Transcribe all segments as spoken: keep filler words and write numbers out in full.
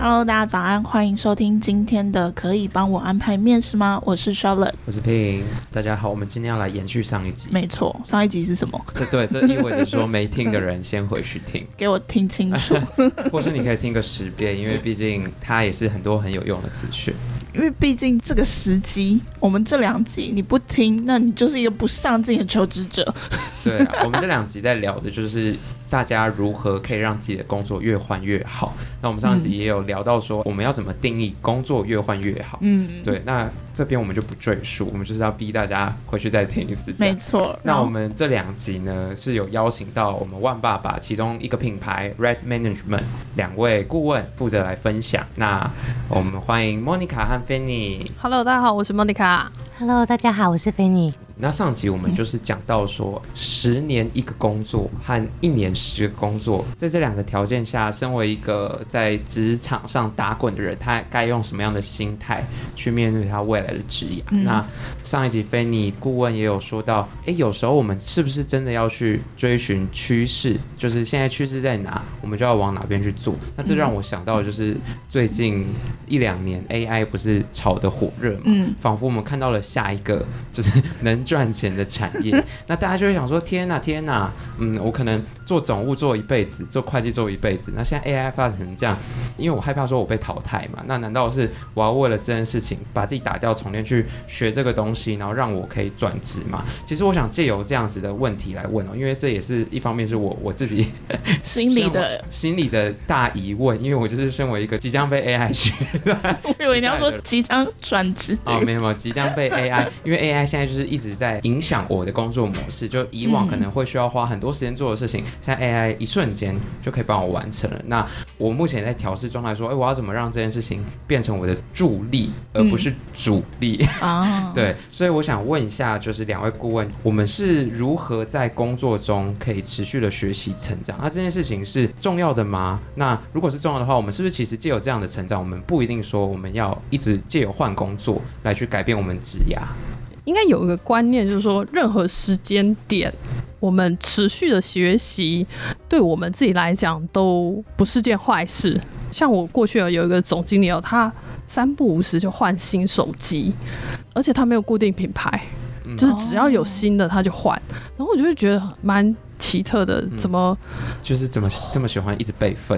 Hello， 大家早安，欢迎收听今天的可以帮我安排面试吗？我是 Charlotte， 我是 Ping。大家好，我们今天要来延续上一集。 没错，上一集是什么？ 这对，这意味着说没听的人先回去听， 给我听清楚。 或是你可以听个十遍，因为毕竟它也是很多很有用的资讯。 因为毕竟这个时机，我们这两集你不听，那你就是一个不上进的求职者。 对啊，我们这两集在聊的就是大家如何可以让自己的工作越换越好。那我们上一集也有聊到说，我们要怎么定义工作越换越好。嗯，对。那这边我们就不赘述，我们就是要逼大家回去再听一次。 没错。 那我们这两集呢是有邀请到我们万爸爸其中一个品牌 Red Management 两位顾问负责来分享。那我们欢迎 Monica 和 Fanny。 Hello， 大家好，我是 Monica。Hello， 大家好，我是 Fanny。 那上集我们就是讲到说，十年一个工作和一年十个工作，在这两个条件下，身为一个在职场上打滚的人，他该用什么样的心态去面对他未来的职业、嗯、那上一集菲尼顾问也有说到，哎，有时候我们是不是真的要去追寻趋势，就是现在趋势在哪，我们就要往哪边去做。那这让我想到的就是最近一两年 A I 不是炒得火热嘛、嗯、仿佛我们看到了下一个就是能赚钱的产业。那大家就会想说，天哪天哪，嗯，我可能做总务做一辈子，做会计做一辈子，那现在 A I 发展成这样，因为我害怕说我被淘汰嘛，那难道是我要为了这件事情把自己打掉重练去学这个东西，然后让我可以转职嘛？其实我想借由这样子的问题来问哦，因为这也是一方面是我我自己心里的心里的大疑问，因为我就是身为一个即将被 A I 取代， 我以为你要说即将转职哦，没有没有，即将被 A I， 因为 A I 现在就是一直在影响我的工作模式，就以往可能会需要花很多时间做的事情，现在 A I 一瞬间就可以帮我完成了。那我目前在调试状态说，哎，我要怎么让这件事情变成我的助力，而不是主力、嗯、对，所以我想问一下，就是两位顾问，我们是如何在工作中可以持续的学习成长？那这件事情是重要的吗？那如果是重要的话，我们是不是其实藉由这样的成长，我们不一定说我们要一直藉由换工作来去改变我们职涯？ 应该有一个观念，就是说任何时间点我们持续的学习对我们自己来讲都不是件坏事。像我过去有一个总经理，他三不五时就换新手机，而且他没有固定品牌，就是只要有新的他就换，然后我就会觉得蛮奇特的，怎么、 嗯、就是怎么这么喜欢一直备份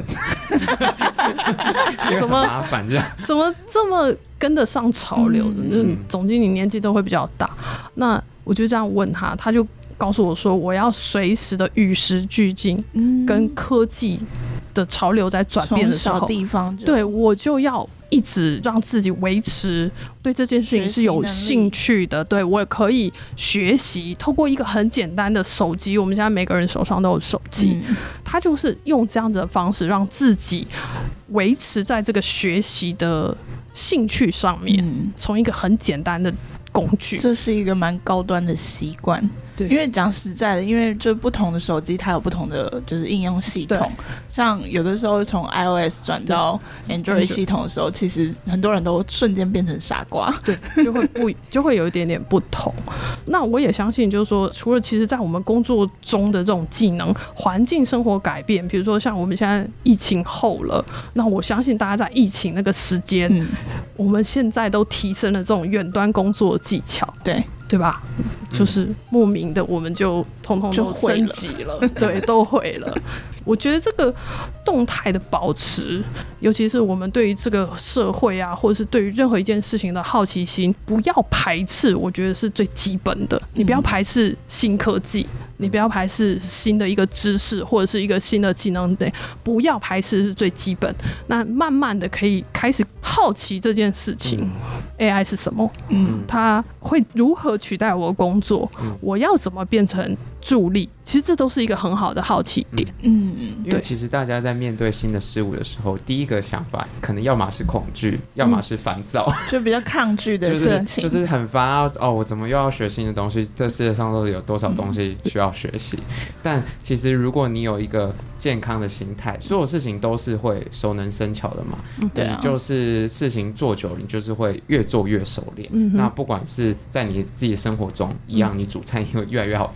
怎么麻烦这样， 怎么这么跟得上潮流的、嗯、就是总经理年纪都会比较大，那我就这样问他，他就告诉我说，我要随时的与时俱进、嗯、跟科技的潮流在转变的时候， 从小地方对我就要一直让自己维持对这件事情是有兴趣的，对，我也可以学习透过一个很简单的手机，我们现在每个人手上都有手机、嗯、他就是用这样子的方式让自己维持在这个学习的兴趣上面、嗯、从一个很简单的工具， 这是一个蛮高端的习惯。因为讲实在的，因为就不同的手机它有不同的就是应用系统，像有的时候从 iOS 转到 Android 系统的时候，其实很多人都瞬间变成傻瓜， 对，就会不就会有一点点不同。那我也相信，就是说，除了其实在我们工作中的这种技能、环境、生活改变，比如说像我们现在疫情后了，那我相信大家在疫情那个时间、嗯，我们现在都提升了这种远端工作的技巧， 对。 对吧、嗯？就是莫名的，我们就通通都升级了，了对，都会了。我觉得这个动态的保持，尤其是我们对于这个社会啊，或者是对于任何一件事情的好奇心，不要排斥，我觉得是最基本的。你不要排斥新科技，你不要排斥新的一个知识或者是一个新的技能，对，不要排斥是最基本。那慢慢的可以开始好奇这件事情、嗯、A I 是什么？嗯，它会如何取代我的工作？嗯、我要怎么变成助力？其实这都是一个很好的好奇点。嗯， 因为其实大家在面对新的事物的时候，第一个想法可能要么是恐惧，要么是烦躁、嗯， 就比较抗拒的事情， 就是、就是很烦啊！哦，我怎么又要学新的东西？这世界上都有多少东西需要学习？嗯、但其实如果你有一个健康的心态，所有事情都是会熟能生巧的嘛。嗯、对、啊，你就是事情做久了，你就是会越做越熟练。嗯、那不管是在你自己的生活中一样，你煮菜也会越来越好吃嘛。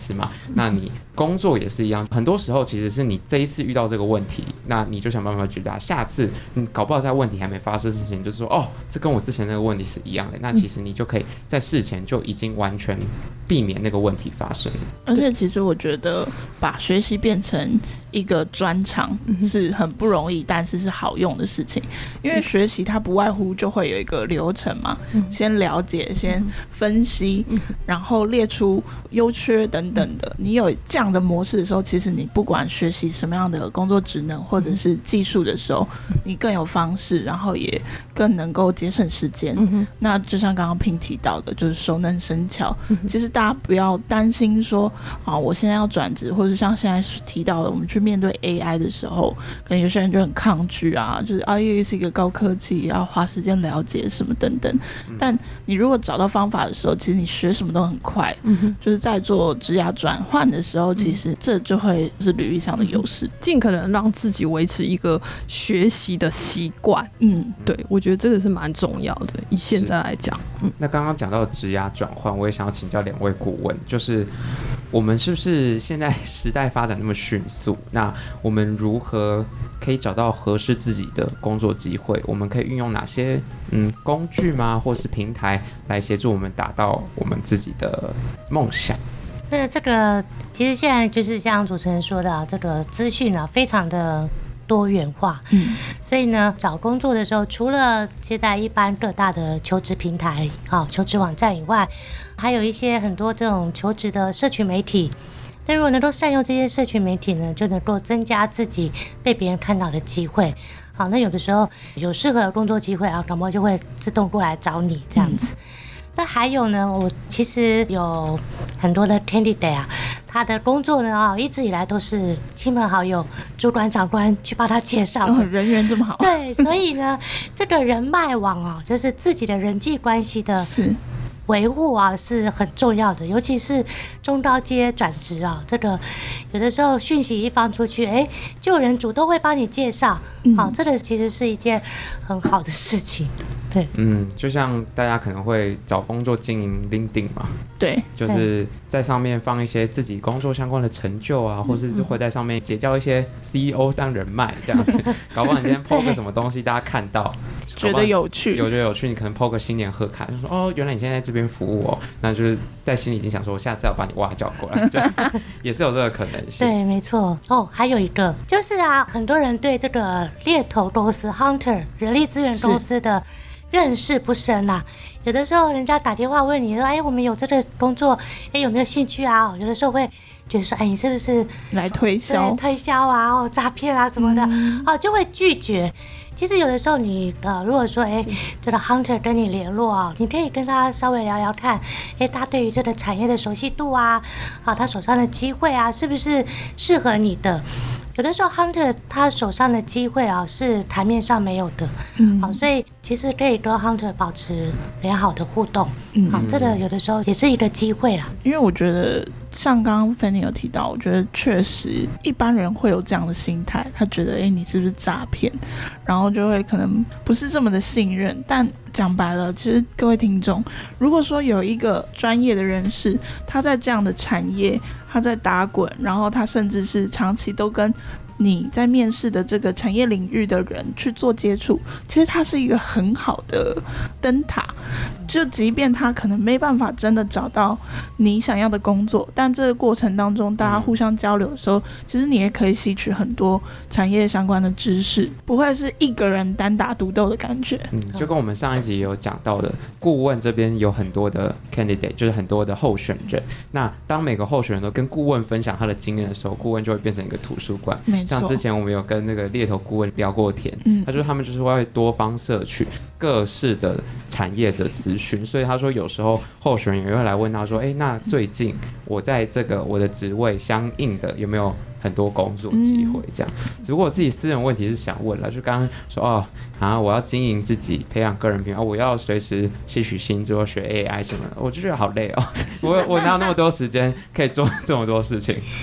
那你工作也是一样，很多时候其实是你这一次遇到这个问题，那你就想办法解答，下次你搞不好在问题还没发生之前，就是说哦，这跟我之前那个问题是一样的，那其实你就可以在事前就已经完全避免那个问题发生。 而且其实我觉得把学习变成一个专长是很不容易，但是是好用的事情。因为学习它不外乎就会有一个流程嘛，先了解，先分析，然后列出优缺等等的。你有这样的模式的时候，其实你不管学习什么样的工作职能或者是技术的时候，你更有方式，然后也更能够节省时间。那就像刚刚Ping提到的，就是熟能生巧。其实大家不要担心说啊，我现在要转职，或者像现在提到的，我们去面对 A I 的时候，可能有些人就很抗拒啊，就是啊，又是一个高科技，要花时间了解什么等等。但你如果找到方法的时候，其实你学什么都很快。嗯、就是在做职涯转换的时候，其实这就会是履历上的优势， 尽可能让自己维持一个学习的习惯。嗯，对，我觉得这个是蛮重要的。以现在来讲，嗯， 那刚刚讲到职涯转换，我也想要请教两位顾问，就是我们是不是现在时代发展那么迅速，那我们如何可以找到合适自己的工作机会？我们可以运用哪些嗯工具吗，或是平台来协助我们达到我们自己的梦想？ 那这个其实现在就是像主持人说的、啊，这个资讯啊非常的多元化，嗯，所以呢，找工作的时候，除了现在一般各大的求职平台、啊求职网站以外，还有一些很多这种求职的社群媒体。那如果能够善用这些社群媒体呢，就能够增加自己被别人看到的机会。好，那有的时候有适合的工作机会啊，搞不好就会自动过来找你这样子。嗯，那还有呢，我其实有很多的 candidate 啊，他的工作呢啊，一直以来都是亲朋好友、主管、长官去帮他介绍的， 哦，人缘这么好。 对，所以呢，这个人脉网啊，就是自己的人际关系的维护啊，是很重要的，尤其是中高阶转职啊，这个有的时候讯息一放出去，哎，就有人主动会帮你介绍，嗯，好，这个其实是一件很好的事情。对， 嗯，就像大家可能会找工作经营 LinkedIn 嘛， 对， 就是在上面放一些自己工作相关的成就啊，或是会在上面结交一些 C E O 当人脉这样子，搞不好你今天 po 个什么东西，大家看到觉得有趣， 有觉得有趣，你可能 po 个新年贺卡，就说哦，原来你现在在这边服务哦，那就是在心里已经想说，我下次要把你挖角过来，这样也是有这个可能性。 对，没错。哦，还有一个就是啊，很多人对这个猎头公司 Hunter 人力资源公司的认识不深啊，有的时候人家打电话问你说，哎，我们有这个工作，哎，有没有兴趣啊？有的时候会觉得说，哎，你是不是来推销、 推销啊，哦，诈骗啊什么的，嗯，哦，就会拒绝。其实有的时候你呃，如果说哎，这个 hunter 跟你联络啊，你可以跟他稍微聊聊看，哎，他对于这个产业的熟悉度啊，啊，他手上的机会啊，是不是适合你的？有的时候 hunter 他手上的机会啊是台面上没有的，嗯，好，所以其实可以跟 hunter 保持良好的互动，嗯，好，这个有的时候也是一个机会啦。 因为我觉得像刚刚 Fanny 有提到，我觉得确实一般人会有这样的心态，他觉得哎，你是不是诈骗，然后就会可能不是这么的信任。但讲白了，其实各位听众，如果说有一个专业的人士，他在这样的产业，他在打滚，然后他甚至是长期都跟你在面试的这个产业领域的人去做接触，其实它是一个很好的灯塔。就即便他可能没办法真的找到你想要的工作，但这个过程当中大家互相交流的时候，其实你也可以吸取很多产业相关的知识，不会是一个人单打独斗的感觉。 嗯，就跟我们上一集也有讲到的，顾问这边有很多的 candidate， 就是很多的候选人。那当每个候选人都跟顾问分享他的经验的时候，顾问就会变成一个图书馆。像之前我们有跟那个猎头顾问聊过天，嗯，他说他们就是会多方摄取各式的产业的资讯，所以他说有时候候选人也会来问他说，哎，那最近我在这个我的职位相应的有没有很多工作机会这样。只不过我自己私人问题是想问了，就刚刚说哦，啊，我要经营自己，培养个人品牌，我要随时吸取新知或学 A I 什么的，我就觉得好累哦，我我哪有那么多时间可以做这么多事情？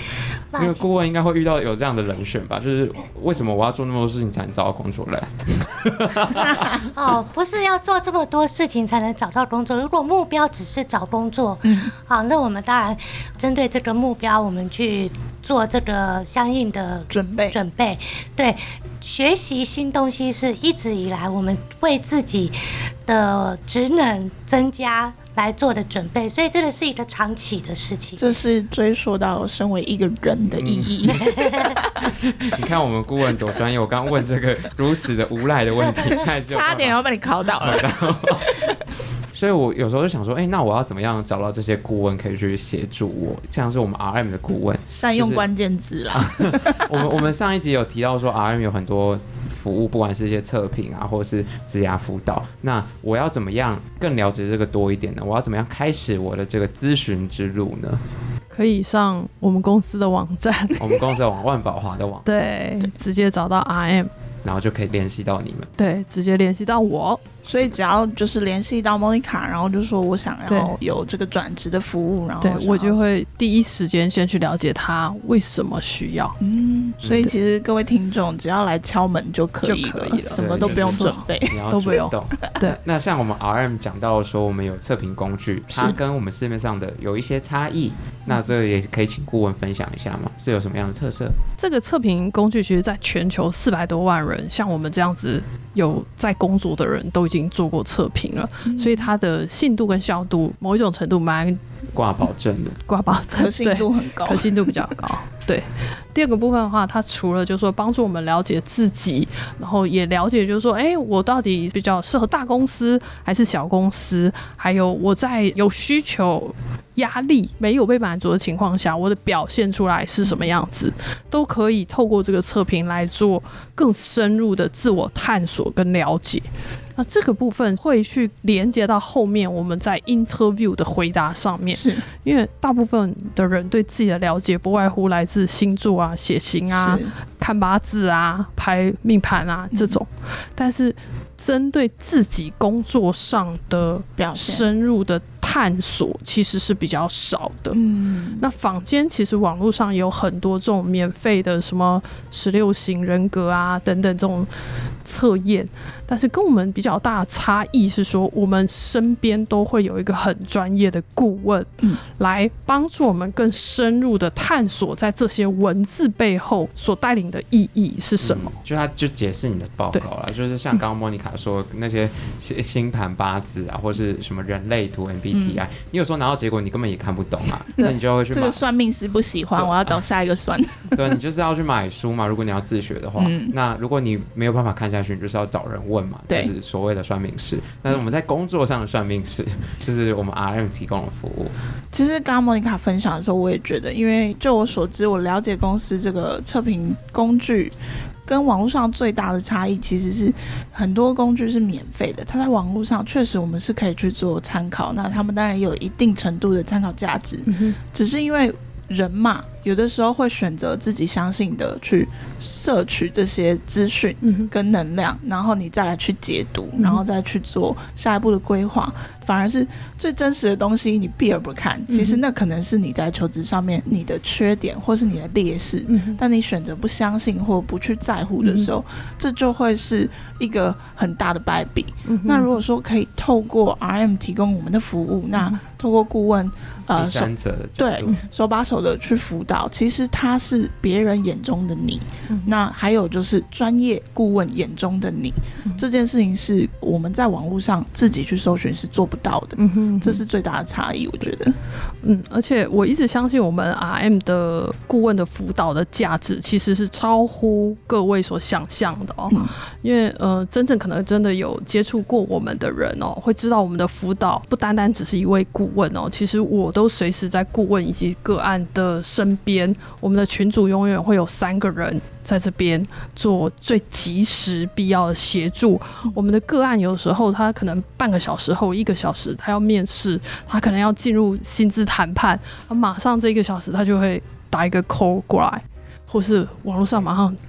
因为顾问应该会遇到有这样的人选吧？就是为什么我要做那么多事情才能找到工作来？ 哦，不是要做这么多事情才能找到工作。如果目标只是找工作，嗯，好，那我们当然针对这个目标，我们去做这个相应的准备。 准备，对，学习新东西是一直以来我们为自己的职能增加来做的准备，所以这个是一个长期的事情。 这是追溯到身为一个人的意义。 嗯、你看我们顾问多专业，我刚问这个如此的无赖的问题， 差点要被你考倒了。 所以我有时候就想说，哎、欸，那我要怎么样找到这些顾问可以去协助我？像是我们 R M 的顾问， 善用关键字啦。 我们我们上一集有提到说 ，R M 有很多服务，不管是一些测评啊，或是职涯辅导。那我要怎么样更了解这个多一点呢？我要怎么样开始我的这个咨询之路呢？ 可以上我们公司的网站， 我们公司的网万宝华的网站， 对，直接找到 R M， 然后就可以联系到你们， 对，直接联系到我。 所以只要就是联系到 Monica， 然后就说我想要有这个转职的服务，然后对我就会第一时间先去了解他为什么需要。 嗯，所以其实各位听众只要来敲门就可以了，就可以了，什么都不用准备， 都不用。对，那像我们 R M 讲到说我们有测评工具，它跟我们市面上的有一些差异，那这个也可以请顾问分享一下吗？是有什么样的特色？ 这个测评工具其实在全球四百多万人，像我们这样子有在工作的人都已经做过测评了，嗯、所以它的信度跟效度某一种程度蛮挂保证的， 挂保证， 可信度很高， 可信度比较高。对，第二个部分的话，它除了就是说帮助我们了解自己，然后也了解就是说，哎、欸，我到底比较适合大公司还是小公司，还有我在有需求、压力没有被满足的情况下，我的表现出来是什么样子，都可以透过这个测评来做更深入的自我探索跟了解。那这个部分会去连接到后面我们在 interview 的回答上面，是因为大部分的人对自己的了解不外乎来自星座啊、血型啊、看八字啊、拍命盘啊这种，嗯、但是针对自己工作上的深入的探索其实是比较少的。嗯，那坊间其实网络上有很多这种免费的什么十六型人格啊等等这种测验，但是跟我们比较大的差异是说，我们身边都会有一个很专业的顾问，嗯，来帮助我们更深入的探索在这些文字背后所带领的意义是什么。 嗯、就他就解释你的报告啦，就是像刚刚莫妮卡说、嗯、那些星盘八字啊，或是什么人类图 M B T I，、嗯、你有时候拿到结果你根本也看不懂啊，那你就会去买这个算命师不喜欢，我要找下一个算。 对，你就是要去买书嘛，如果你要自学的话、嗯、那如果你没有办法看下去，你就是要找人问嘛，就是所谓的算命师。但是我们在工作上的算命师就是我们 R M 提供的服务。 其实刚刚莫妮卡分享的时候，我也觉得，因为就我所知，我了解公司这个测评工具跟网络上最大的差异其实是很多工具是免费的，它在网络上确实我们是可以去做参考，那他们当然也有一定程度的参考价值、嗯、只是因为人嘛，有的时候会选择自己相信的去摄取这些资讯跟能量、嗯、然后你再来去解读、嗯、然后再去做下一步的规划，反而是最真实的东西你避而不看，其实那可能是你在求职上面你的缺点或是你的劣势、嗯、但你选择不相信或不去在乎的时候、嗯、这就会是一个很大的败笔、嗯、那如果说可以透过 R M 提供我们的服务、嗯、那透过顾问呃第三者的角度， 对，手把手的去辅导，其实他是别人眼中的你、嗯、那还有就是专业顾问眼中的你、嗯、这件事情是我们在网络上自己去搜寻是做不到的、嗯哼嗯哼，这是最大的差异我觉得。 嗯，而且我一直相信我们 R M 的顾问的辅导的价值其实是超乎各位所想象的哦、嗯、因为呃，真正可能真的有接触过我们的人哦，会知道我们的辅导不单单只是一位顾问哦，其实我都随时在顾问以及个案的身边，我们的群组永远会有三个人在这边做最及时必要的协助。我们的个案有时候他可能半个小时后一个小时他要面试，他可能要进入薪资谈判，马上这一个小时他就会打一个 call 过来，或是网络上马上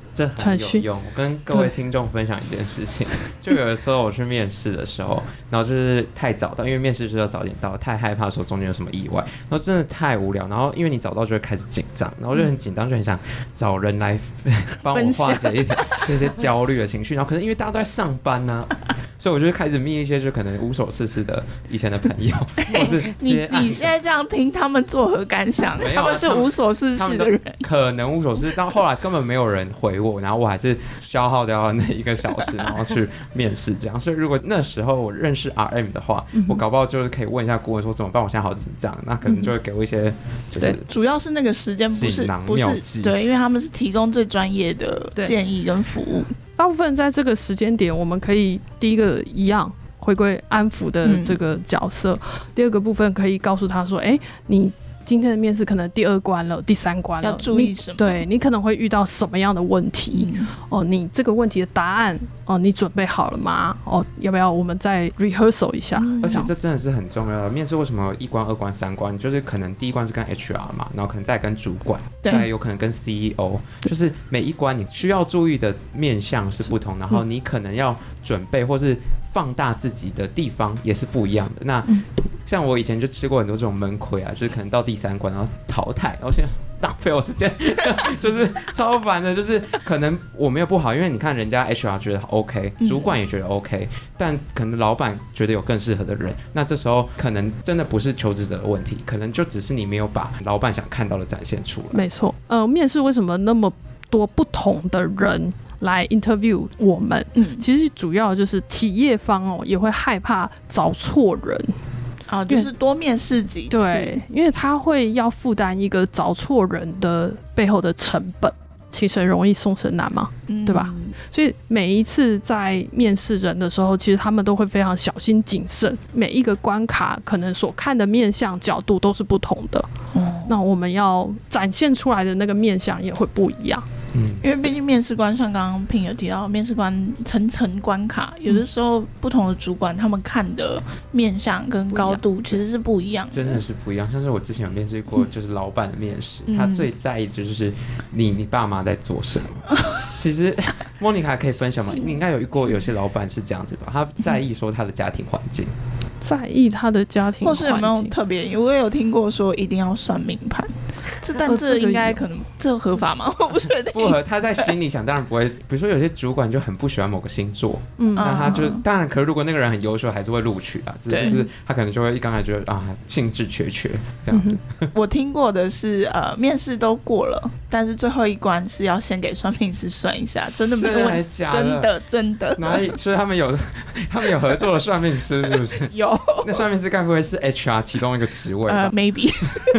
这很有用。我跟各位听众分享一件事情，就有的时候我去面试的时候，然后就是太早到，因为面试就是要早点到，太害怕说中间有什么意外，然后真的太无聊，然后因为你早到就会开始紧张，然后就很紧张，就很想找人来帮我化解一点这些焦虑的情绪，然后可是因为大家都在上班呢、啊。所以我就开始密一些就可能无所事事的以前的朋友，或是接案。 你你现在这样听，他们作何感想？没有、啊，他们是无所事事的人， 可能无所事事，到后来根本没有人回我，然后我还是消耗掉那一个小时，然后去面试这样。所以如果那时候我认识 R M 的话，嗯、我搞不好就是可以问一下顾问说怎么办，我现在好紧张，那可能就会给我一些就是、 嗯、主要是那个时间不是不是对，因为他们是提供最专业的建议跟服务。 大部分在这个时间点，我们可以第一个一样回归安抚的这个角色、嗯、第二个部分可以告诉他说，哎、欸，你今天的面试可能第二关了，第三关了， 要注意什么？ 对，你可能会遇到什么样的问题、嗯、哦，你这个问题的答案哦，你准备好了吗？哦，要不要我们再 rehearsal 一下、嗯、 而且这真的是很重要的。面试为什么一关二关三关，就是可能第一关是跟 H R 嘛，然后可能再跟主管，再有可能跟 C E O， 就是每一关你需要注意的面向是不同，然后你可能要准备或是放大自己的地方也是不一样的。那、嗯、像我以前就吃过很多这种闷亏啊，就是可能到第三关然后淘汰，然后现在浪费我时间就是超烦的。就是可能我没有不好，因为你看人家 H R 觉得 OK， 主管也觉得 OK、嗯、但可能老板觉得有更适合的人，那这时候可能真的不是求职者的问题，可能就只是你没有把老板想看到的展现出来。 没错，呃，面试为什么那么多不同的人来 interview 我们、嗯、其实主要就是企业方哦也会害怕找错人哦，就是多面试几次， 对，因为他会要负担一个找错人的背后的成本，其实容易送神难嘛、嗯、对吧？所以每一次在面试人的时候，其实他们都会非常小心谨慎，每一个关卡可能所看的面向角度都是不同的、哦、那我们要展现出来的那个面向也会不一样。 嗯，因为毕竟面试官像刚刚Ping有提到，面试官层层关卡，有的时候不同的主管他们看的面向跟高度其实是不一样的， 真的是不一样。像是我之前有面试过，就是老板的面试、嗯，他最在意的就是你你爸妈在做什么。其实莫妮卡可以分享吗？你应该有遇过有些老板是这样子吧？他在意说他的家庭环境。 在意他的家庭环境， 或是有没有特别？我有听过说一定要算命盘，这但这应该可能这合法吗？我不确定。 不合，他在心里想，当然不会。比如说有些主管就很不喜欢某个星座，嗯，那他就当然，可是如果那个人很优秀，还是会录取啊。只是他可能就会一刚才觉得啊，兴致缺缺这样子、 嗯。我听过的是，呃，面试都过了，但是最后一关是要先给算命师算一下，真的没有问题，真的真的。 哪里？所以他们有他们有合作的算命师，是不是？ 有。 那算命师该不会是 H R 其中一个职位吧、 uh, maybe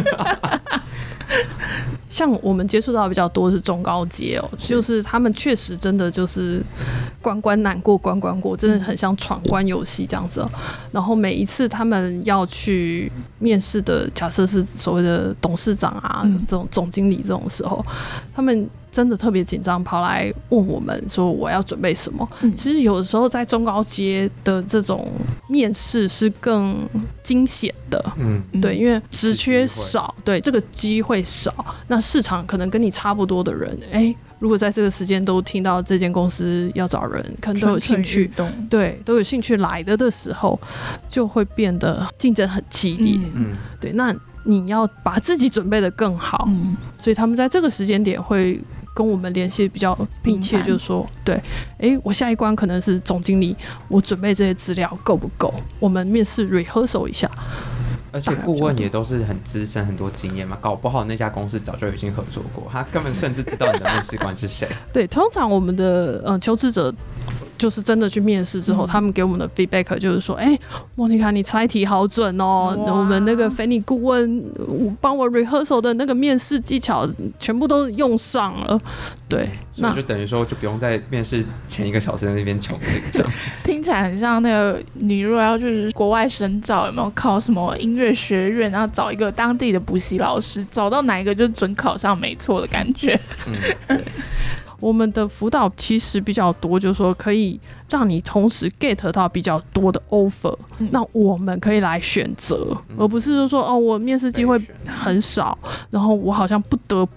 像我们接触到比较多是中高阶哦，就是他们确实真的就是关关难过关关过，真的很像闯关游戏这样子、哦、然后每一次他们要去面试的，假设是所谓的董事长啊、嗯、这种总经理这种时候，他们真的特别紧张，跑来问我们说我要准备什么、嗯、其实有的时候在中高阶的这种面试是更惊险的，嗯，对，因为职缺少，对，这个机会少，那市场可能跟你差不多的人，哎，如果在这个时间都听到这间公司要找人，可能都有兴趣，对，都有兴趣来的的时候，就会变得竞争很激烈，嗯，对，那你要把自己准备得更好，嗯，所以他们在这个时间点会跟我们联系比较密切，就是说，对，哎，我下一关可能是总经理，我准备这些资料够不够？我们面试 rehearsal 一下。 而且顾问也都是很资深、很多经验嘛，搞不好那家公司早就已经合作过，他根本甚至知道你的面试官是谁。 对，通常我们的呃求职者就是真的去面试之后、嗯，他们给我们的 feedback 就是说，哎、欸，莫妮卡，你猜题好准哦，我们那个菲尼顾问帮我 rehearsal 的那个面试技巧全部都用上了。对， 所以就等于说就不用在面试前一个小时在那边求这个。 听起来很像那个你如果要去国外深造，有没有考什么音乐学院，然后找一个当地的补习老师，找到哪一个就准考上没错的感觉。 嗯，对。我们的辅导其实比较多，就是说可以让你同时 get 到比较多的 offer，、嗯、那我们可以来选择、嗯，而不是就说哦，我面试机会很少，然后我好像不得不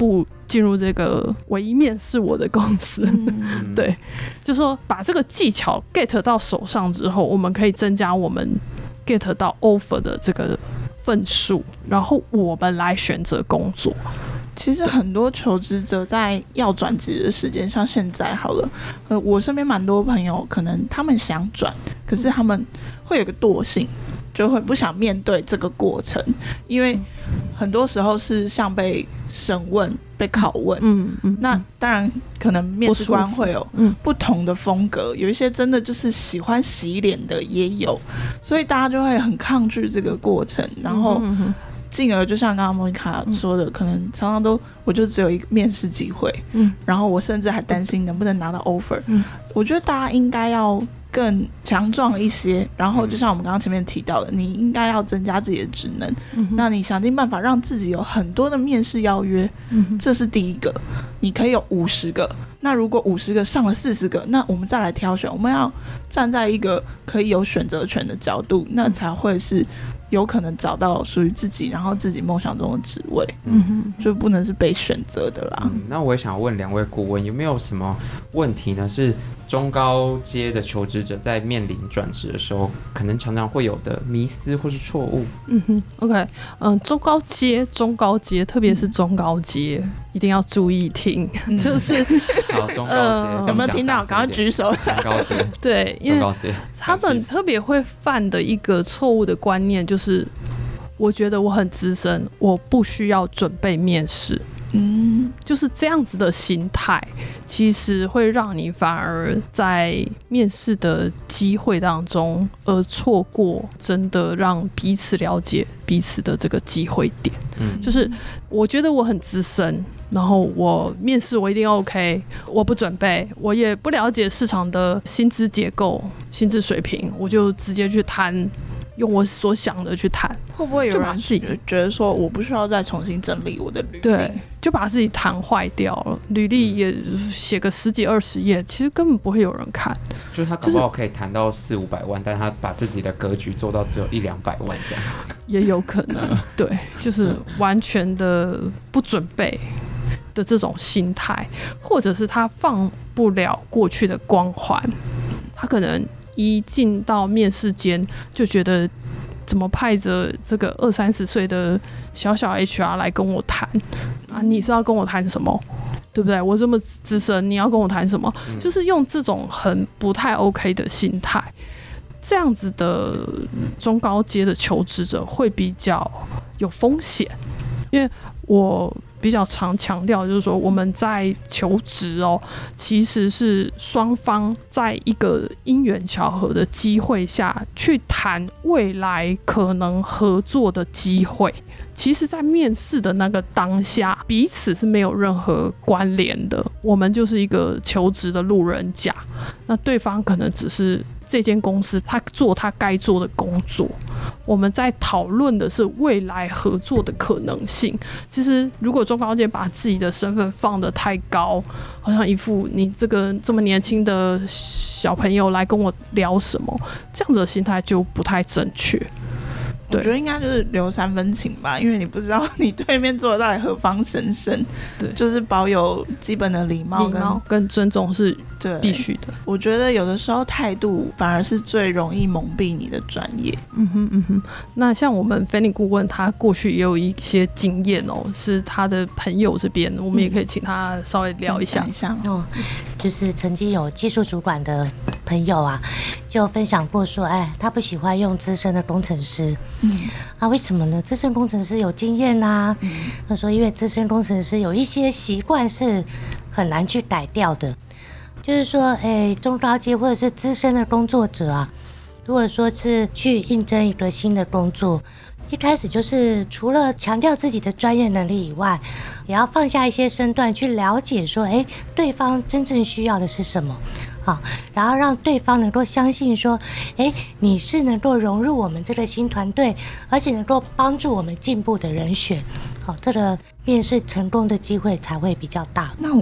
进入这个唯一面试我的公司。嗯、对，就说把这个技巧 get 到手上之后，我们可以增加我们 get 到 offer 的这个份数，然后我们来选择工作。 其实很多求职者在要转职的时间，像现在好了，呃，我身边蛮多朋友，可能他们想转，可是他们会有个惰性，就会不想面对这个过程，因为很多时候是像被审问、被拷问。嗯嗯。那当然，可能面试官会有不同的风格，有一些真的就是喜欢洗脸的也有，所以大家就会很抗拒这个过程，然后。嗯嗯进而就像刚刚莫妮卡说的、嗯，可能常常都我就只有一个面试机会，嗯，然后我甚至还担心能不能拿到 offer。嗯，我觉得大家应该要更强壮一些，然后就像我们刚刚前面提到的，你应该要增加自己的职能，嗯、那你想尽办法让自己有很多的面试邀约，嗯，这是第一个。你可以有五十个，那如果五十个上了四十个，那我们再来挑选，我们要站在一个可以有选择权的角度，那才会是。有可能找到属于自己，然后自己梦想中的职位，嗯哼，就不能是被选择的啦。 嗯、那我也想问两位顾问，有没有什么问题呢？是中高阶的求职者在面临转职的时候，可能常常会有的迷思或是错误？ 嗯哼 ，OK， 嗯，中高阶，中高阶，特别是中高阶，嗯、一定要注意听，嗯、就是好，中高阶、呃、 有没有听到？赶快举手。 中高阶， 对，因为他们特别会犯的一个错误的观念就是。是，我觉得我很资深，我不需要准备面试。嗯，就是这样子的心态，其实会让你反而在面试的机会当中，而错过真的让彼此了解彼此的这个机会点。嗯，就是我觉得我很资深，然后我面试我一定 OK， 我不准备，我也不了解市场的薪资结构、薪资水平，我就直接去谈。用我所想的去谈， 会不会有人觉得说我不需要再重新整理我的履历？ 对，就把自己谈坏掉了。履历也写个十几二十页，其实根本不会有人看。 就是他搞不好可以谈到四五百万，但他把自己的格局做到只有一两百万这样， 也有可能。对，就是完全的不准备的这种心态，或者是他放不了过去的光环，他可能。一进到面试间就觉得怎么派着这个二三十岁的小小 H R 来跟我谈啊？你是要跟我谈什么？对不对？我这么资深，你要跟我谈什么？嗯、就是用这种很不太 OK 的心态，这样子的中高阶的求职者会比较有风险，因为我。比较常强调就是说，我们在求职哦，其实是双方在一个因缘巧合的机会下去谈未来可能合作的机会。其实，在面试的那个当下，彼此是没有任何关联的，我们就是一个求职的路人甲，那对方可能只是这间公司他做他该做的工作，我们在讨论的是未来合作的可能性。其实如果中高阶把自己的身份放得太高，好像一副你这个这么年轻的小朋友来跟我聊什么，这样子的心态就不太正确。 我觉得应该就是留三分情吧，因为你不知道你对面坐的到底何方神圣，对，就是保有基本的礼貌跟礼貌跟尊重是必须的。 我觉得有的时候态度反而是最容易蒙蔽你的专业。 嗯哼嗯哼。那像我们菲尼顾问，他过去也有一些经验哦，是他的朋友这边，我们也可以请他稍微聊一下。 一下哦，就是曾经有技术主管的朋友啊，就分享过说，哎，他不喜欢用资深的工程师。嗯，啊，为什么呢？资深工程师有经验啊。嗯，他说，因为资深工程师有一些习惯是很难去改掉的。就是说，哎，中高阶或者是资深的工作者啊，如果说是去应征一个新的工作，一开始就是除了强调自己的专业能力以外，也要放下一些身段去了解说，哎，对方真正需要的是什么。好，然后让对方能够相信说，哎，你是能够融入我们这个新团队，而且能够帮助我们进步的人选。好，这个面试成功的机会才会比较大。 那我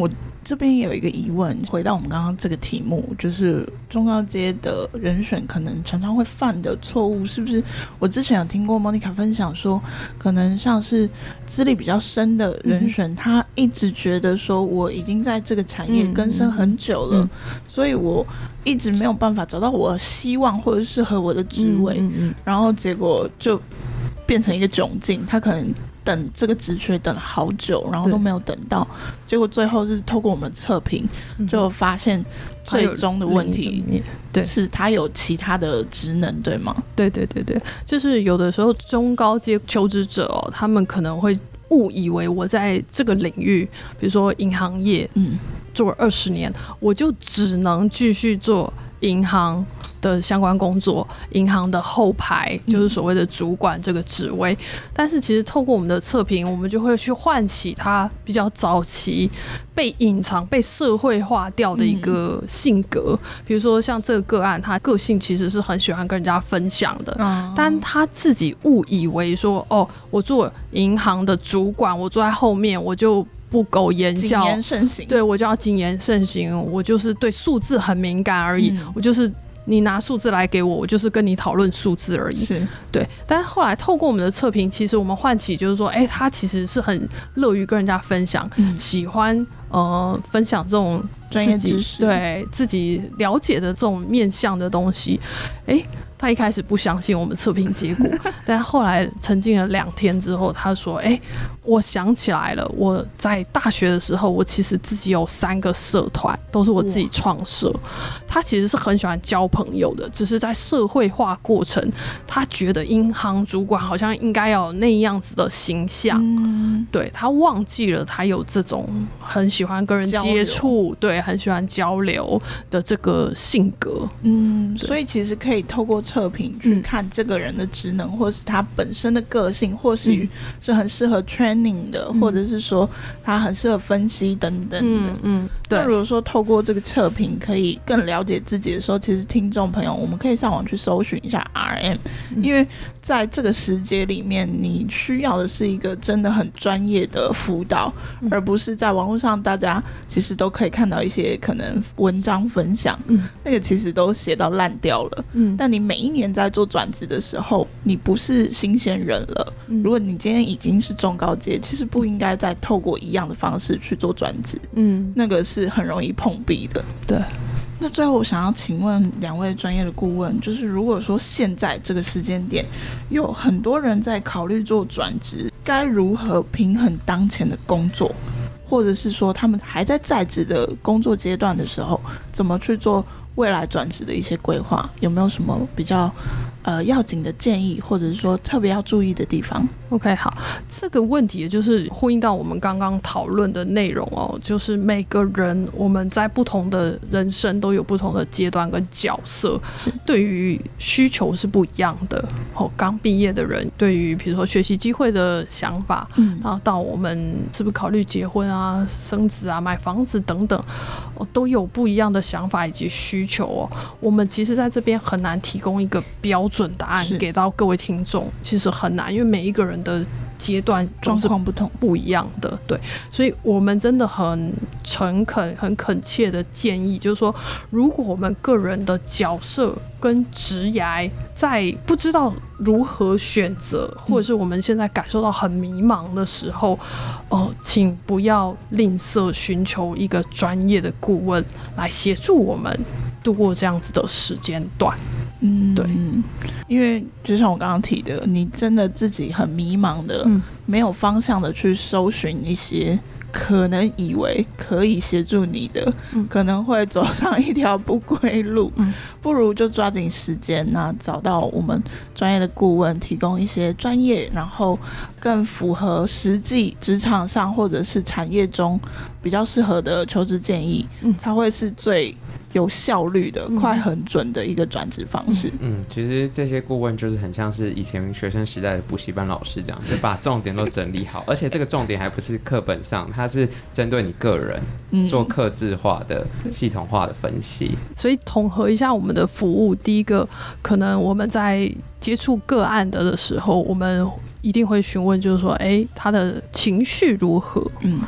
这边有一个疑问，回到我们刚刚这个题目，就是中高阶的人选可能常常会犯的错误，是不是？我之前有听过 Monica 分享说，可能像是资历比较深的人选，嗯、他一直觉得说我已经在这个产业更深很久了，嗯嗯嗯、所以我一直没有办法找到我希望或者适合我的职位，嗯嗯嗯、然后结果就变成一个窘境，他可能等这个职缺等了好久，然后都没有等到，结果最后是透过我们测评，就发现最终的问题对是他有其他的职能，对吗？ 对对对对，就是有的时候中高阶求职者哦，他们可能会误以为我在这个领域，比如说银行业，嗯，做了二十年，我就只能继续做银行的相关工作，银行的后排就是所谓的主管这个职位，嗯、但是其实透过我们的测评，我们就会去唤起他比较早期被隐藏、被社会化掉的一个性格。嗯、比如说像这个个案，他个性其实是很喜欢跟人家分享的，嗯、但他自己误以为说，哦，我做银行的主管，我坐在后面，我就不苟言笑， 谨言慎行， 对，我就要谨言慎行，我就是对数字很敏感而已，嗯、我就是你拿数字来给我，我就是跟你讨论数字而已。 是， 对。但是后来透过我们的测评，其实我们唤起就是说，哎、欸，他其实是很乐于跟人家分享，嗯、喜欢呃分享这种专业知识， 对自己了解的这种面向的东西，哎、欸。他一开始不相信我们测评结果，但后来沉浸了两天之后，他说：“哎、欸，我想起来了，我在大学的时候，我其实自己有三个社团，都是我自己创设。他其实是很喜欢交朋友的，只是在社会化过程，他觉得银行主管好像应该要有那样子的形象，嗯、对他忘记了他有这种很喜欢跟人接触，对，很喜欢交流的这个性格。 嗯，所以其实可以透过测评去看这个人的职能，嗯、或是他本身的个性，或许是很适合 training 的，嗯、或者是说他很适合分析等等的。嗯嗯，对。那如果说透过这个测评可以更了解自己的时候，其实听众朋友，我们可以上网去搜寻一下 R M，嗯、因为在这个时节里面，你需要的是一个真的很专业的辅导，嗯、而不是在网络上大家其实都可以看到一些可能文章分享，嗯、那个其实都写到烂掉了。嗯，但你每一年在做转职的时候，你不是新鲜人了。嗯、如果你今天已经是中高阶，其实不应该再透过一样的方式去做转职。嗯，那个是很容易碰壁的。 对。 那最后我想要请问两位专业的顾问，就是如果说现在这个时间点有很多人在考虑做转职，该如何平衡当前的工作，或者是说他们还在在职的工作阶段的时候，怎么去做未来转职的一些规划？有没有什么比较呃要紧的建议，或者是说特别要注意的地方？ OK， 好，这个问题也就是呼应到我们刚刚讨论的内容哦，就是每个人我们在不同的人生都有不同的阶段跟角色，对于需求是不一样的。哦，刚毕业的人对于比如说学习机会的想法，嗯，然后到我们是不是考虑结婚啊、生子啊、买房子等等，哦，都有不一样的想法以及需求哦。我们其实在这边很难提供一个标准答案给到各位听众，其实很难，因为每一个人的阶段状况不同， 不一样的，对，所以我们真的很诚恳、很恳切的建议，就是说，如果我们个人的角色跟职涯在不知道如何选择，或者是我们现在感受到很迷茫的时候，呃，请不要吝啬寻求一个专业的顾问来协助我们度过这样子的时间段。嗯，对， 因为就像我刚刚提的，你真的自己很迷茫的，嗯、没有方向的去搜寻一些可能以为可以协助你的，嗯、可能会走上一条不归路，嗯、不如就抓紧时间，那找到我们专业的顾问，提供一些专业，然后更符合实际职场上或者是产业中比较适合的求职建议，嗯、才会是最有效率的、嗯、快很准的一个转职方式。 嗯，其实这些顾问就是很像是以前学生时代的补习班老师这样，就把重点都整理好，而且这个重点还不是课本上，它是针对你个人、嗯、做客制化的、系统化的分析。 所以统合一下我们的服务，第一个，可能我们在接触个案的的时候，我们一定会询问，就是说，哎，他的情绪如何？嗯。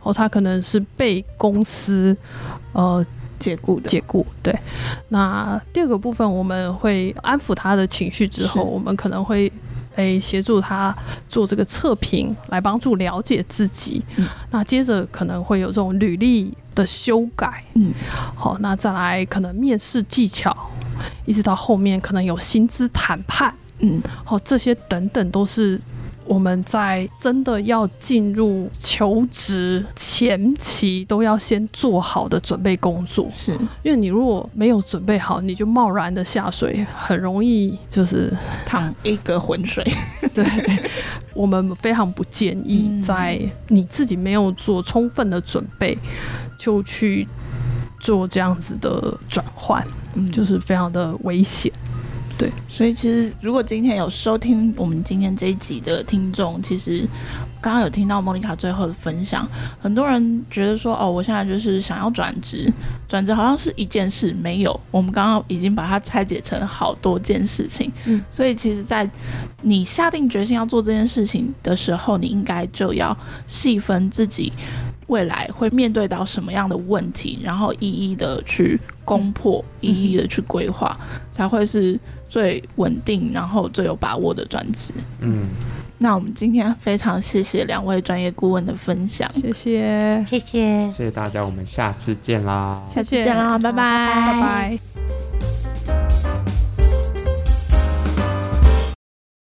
哦，他可能是被公司呃解雇的， 解雇。对，那第二个部分我们会安抚他的情绪之后，我们可能会诶协助他做这个测评，来帮助了解自己。嗯、那接着可能会有这种履历的修改，嗯，好，那再来可能面试技巧，一直到后面可能有薪资谈判，嗯，好，这些等等都是我们在真的要进入求职前期都要先做好的准备工作。 是因为你如果没有准备好，你就贸然的下水，很容易就是淌一个浑水。 对，我们非常不建议在你自己没有做充分的准备就去做这样子的转换，嗯、就是非常的危险。对， 所以其实如果今天有收听我们今天这一集的听众，其实刚刚有听到莫妮卡最后的分享，很多人觉得说，哦，我现在就是想要转职，转职好像是一件事，没有，我们刚刚已经把它拆解成好多件事情。嗯，所以其实在你下定决心要做这件事情的时候，你应该就要细分自己未来会面对到什么样的问题，然后一一的去攻破，一一的去规划，才会是最稳定然后最有把握的转职。嗯，那我们今天非常谢谢两位专业顾问的分享， 谢谢， 谢谢， 谢谢大家，我们下次见啦， 下次见啦，拜拜， 拜拜。